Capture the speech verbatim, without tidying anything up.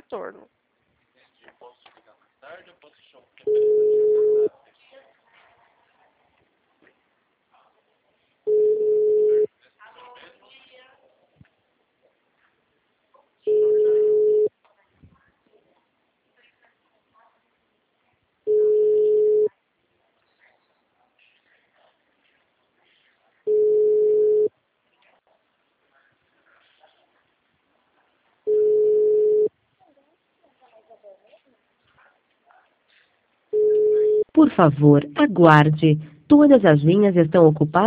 retorno. Entendi. Eu posso ligar mais tarde ou posso deixar um tempo interessante? Por favor, aguarde. Todas as linhas estão ocupadas.